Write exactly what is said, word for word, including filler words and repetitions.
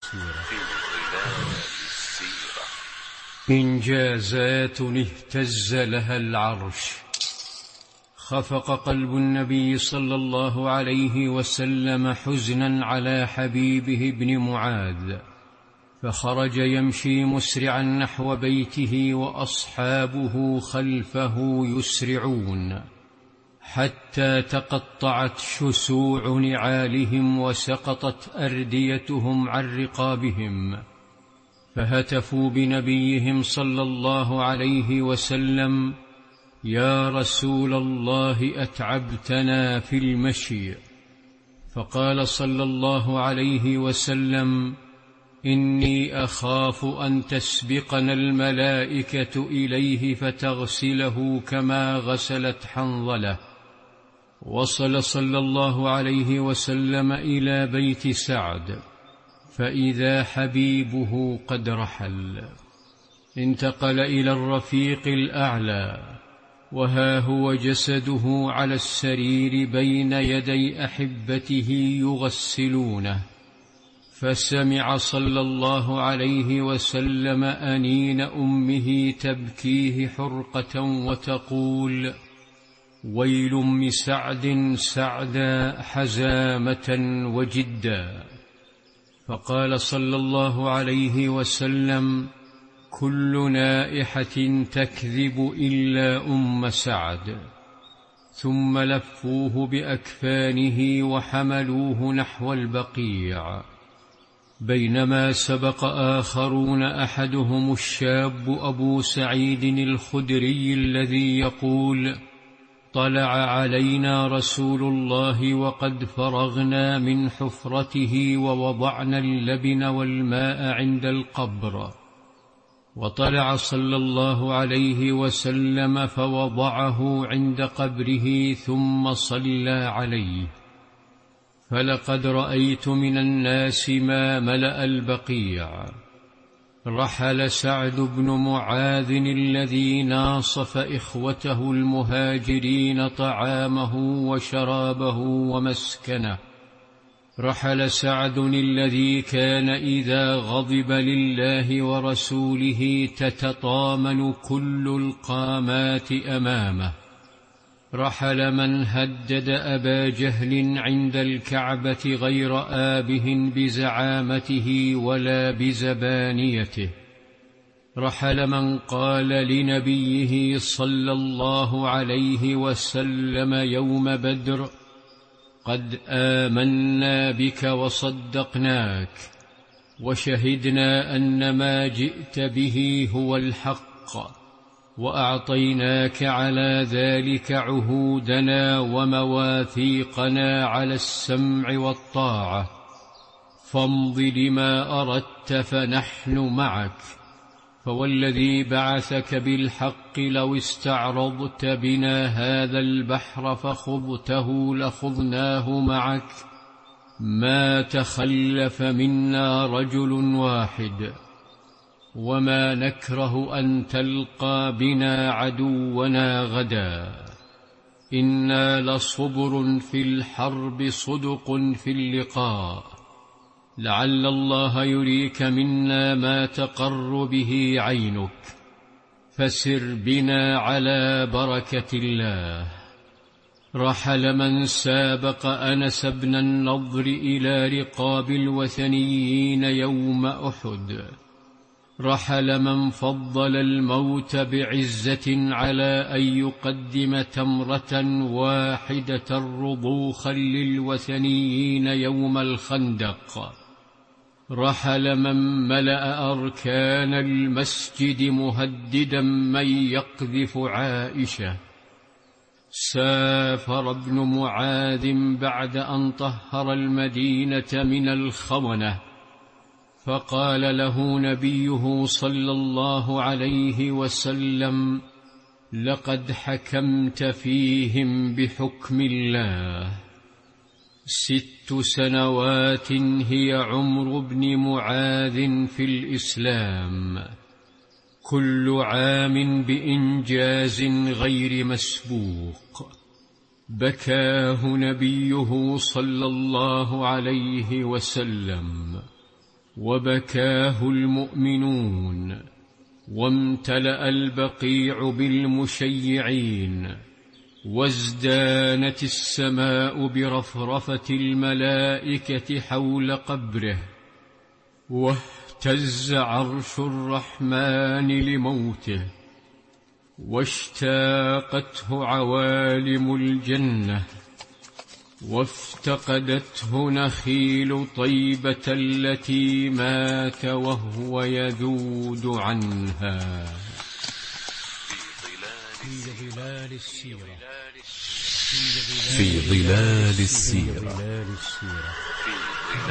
السيرة. إنجازات اهتز لها العرش. خفق قلب النبي صلى الله عليه وسلم حزنا على حبيبه ابن معاذ، فخرج يمشي مسرعا نحو بيته وأصحابه خلفه يسرعون، حتى تقطعت شسوع نعالهم وسقطت أرديتهم عن رقابهم، فهتفوا بنبيهم صلى الله عليه وسلم: يا رسول الله أتعبتنا في المشي. فقال صلى الله عليه وسلم: إني أخاف أن تسبقنا الملائكة إليه فتغسله كما غسلت حنظلة. وصل صلى الله عليه وسلم إلى بيت سعد، فإذا حبيبه قد رحل. انتقل إلى الرفيق الأعلى، وها هو جسده على السرير بين يدي أحبته يغسلونه، فسمع صلى الله عليه وسلم أنين أمه تبكيه حرقة وتقول: ويل أم سعد سعدا حزامة وجدا. فقال صلى الله عليه وسلم: كل نائحة تكذب إلا أم سعد. ثم لفوه بأكفانه وحملوه نحو البقيع. بينما سبق آخرون، أحدهم الشاب أبو سعيد الخدري الذي يقول: طلع علينا رسول الله وقد فرغنا من حفرته ووضعنا اللبن والماء عند القبر. وطلع صلى الله عليه وسلم فوضعه عند قبره ثم صلى عليه. فلقد رأيت من الناس ما ملأ البقيع. رحل سعد بن معاذ الذي ناصف إخوته المهاجرين طعامه وشرابه ومسكنه. رحل سعد الذي كان إذا غضب لله ورسوله تتطامن كل القامات أمامه. رحل من هدد أبا جهل عند الكعبة غير آبه بزعامته ولا بزبانيته. رحل من قال لنبيه صلى الله عليه وسلم يوم بدر: قد آمنا بك وصدقناك وشهدنا أن ما جئت به هو الحق، وأعطيناك على ذلك عهودنا ومواثيقنا على السمع والطاعة، فامض لما أردت فنحن معك. فوالذي بعثك بالحق لو استعرضت بنا هذا البحر فخضته لخضناه معك، ما تخلف منا رجل واحد، وما نكره أن تلقى بنا عدونا غدا. إنا لصبر في الحرب صدق في اللقاء، لعل الله يريك منا ما تقر به عينك، فسر بنا على بركة الله. رحل من سابق أنس بن النضر إلى رقاب الوثنيين يوم أحد. رحل من فضل الموت بعزة على أن يقدم تمرة واحدة رضوخا للوثنيين يوم الخندق. رحل من ملأ أركان المسجد مهددا من يقذف عائشة. سافر ابن معاذ بعد أن طهر المدينة من الخونة، فقال له نبيه صلى الله عليه وسلم: لقد حكمت فيهم بحكم الله. ست سنوات هي عمر ابن معاذ في الإسلام، كل عام بإنجاز غير مسبوق. بكاه نبيه صلى الله عليه وسلم، وبكاه المؤمنون، وامتلأ البقيع بالمشيعين، وازدانت السماء برفرفة الملائكة حول قبره، واهتز عرش الرحمن لموته، واشتاقته عوالم الجنة، وافتقدته نخيل طيبة التي مات وهو يذود عنها. في ظلال السيرة في ظلال السيرة